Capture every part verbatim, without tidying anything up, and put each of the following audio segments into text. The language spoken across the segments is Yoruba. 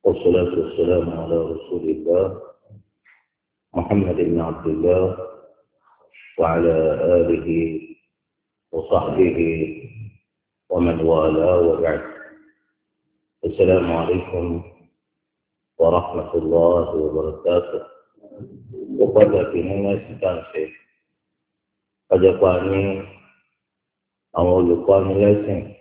والصلاة والسلام على رسول الله محمد بن عبد الله وعلى آله وصحبه ومن والاه وبعد. السلام عليكم ورحمة الله وبركاته. وقد في الناس كان شيء قد يقاني أو يقاني لسن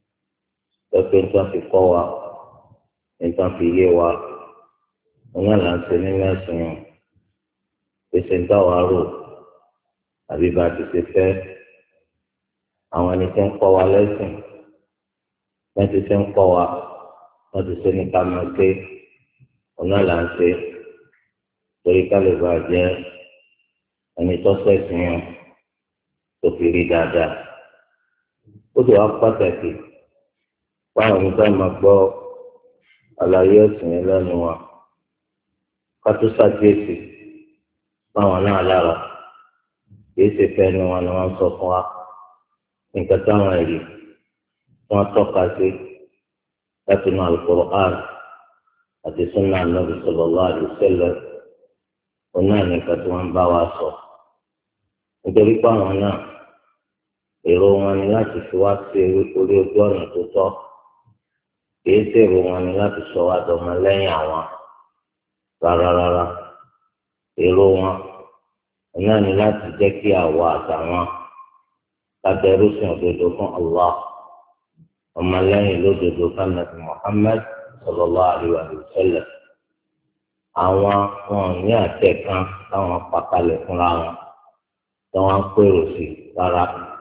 لكن كان في قوة nǹkan fi yé wa wọn náà là ń ṣe nínú ẹ̀sìn yẹn pèsè ń dá wa rò àbí bá a ti ṣe fẹ́ àwọn ẹni tí ń kọ́ wa lẹ́sìn wọ́n ti ṣe ń kọ́ wa wọ́n ti ṣe ní ká máa ṣe wọn náà là ń ṣe torí ká lè bá a jẹ́ ẹni tó ṣẹ̀sìn yẹn tó fi rí dáadáa. ó ti wá pàtàkì fáwọn ẹni tó máa gbọ́ àlàyé ẹ̀sìn yẹn lẹ́nu wa ká tó ṣàkíyèsí báwọn náà lára kìí ṣe fẹ́ ni wọn ni wọ́n sọ fún wa nǹkan táwọn ẹ̀rí wọ́n tọ́ka sí láti inú Al-Qur'an àti Sunnah Nabi sallallahu alaihi wasallam òun náà nìkan tí wọ́n bá wa sọ nítorí pé àwọn náà èrò wọn ni láti fi wá sí orí ojú ọ̀nà tó tọ́ kìí ṣèrò wọn ni láti sọ wá dọmọ lẹ́yìn àwọn rárá rárá èrò wọn náà ni láti jẹ́ kí àwa àtàwọn kábẹ́rú sìn òdodo fún Allah ọmọlẹ́yìn lódodo fanabi Muhammad sallallahu alaihi wa sallam. àwọn wọn ní àtẹ kan táwọn pàkalẹ̀ fúnra wọn tí wọ́n ń pèrò sí rárá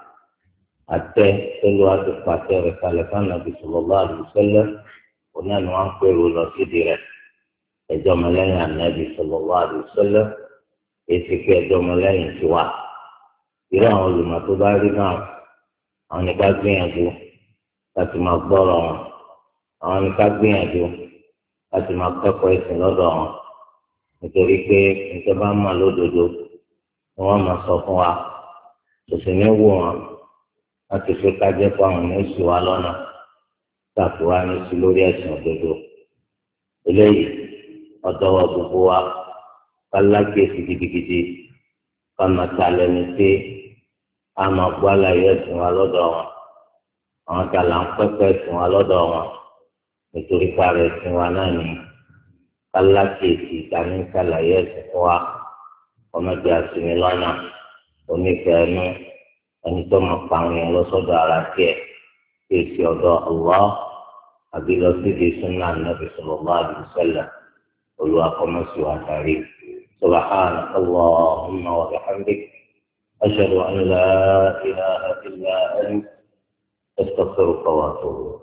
àtẹ pẹ̀lú àti pàtẹ rẹ̀ kalẹ̀ fanabi sallallahu alaihi wa sallam òun náà ni wọ́n ń pèrò lọ sídìí rẹ̀ ẹjọ́ ọmọlẹ́yìn ànábì sallallahu alaihi wa sallam èsì pé ẹjọ́ ọmọlẹ́yìn ti wà. irú àwọn olùmọ̀ tó bá rí náà àwọn ní ká gbìyànjú láti máa gbọ́rọ̀ wọn àwọn ní ká gbìyànjú láti máa kẹ́kọ̀ọ́ ìsìn lọ́dọ̀ wọn nítorí pé nǹkan bá mọ̀ lódodo ni wọ́n máa sọ fún wa kò sì ní wò wọn láti fi kájẹ́ pé àwọn ní oṣù wa lọ́nà tàbí wá ní sí lórí ẹ̀sìn òdodo. eléyìí ọ̀dọ́wọ́ gbogbo wa ká lágbèsè gidigidi ká máa ta lẹ́nu tí a máa gbọ́ àlàyé ẹ̀sìn wa lọ́dọ̀ wọn àwọn tá là ń pẹ́pẹ́ ẹ̀sìn wa lọ́dọ̀ wọn nítorí káàrọ̀ ẹ̀sìn wa náà ní ká lágbèsè ìtàní sàlàyé ẹ̀sìn fún wa ọmọdé àsìmí lọ́nà onífẹ̀ẹ́ nú ẹni tó máa pa àwọn èèyàn lọ́sọ̀dọ̀ ara tiẹ̀ kí èsì ọ̀dọ̀ Allah àbí lọ sí di sunnah Nabi sallallahu alaihi wasallam olúwa kọ́mọ́sí wa tàrí. سبحانك اللهم وبحمدك أشهد أن لا إله إلا أنت أستغفرك وأتوب إليك.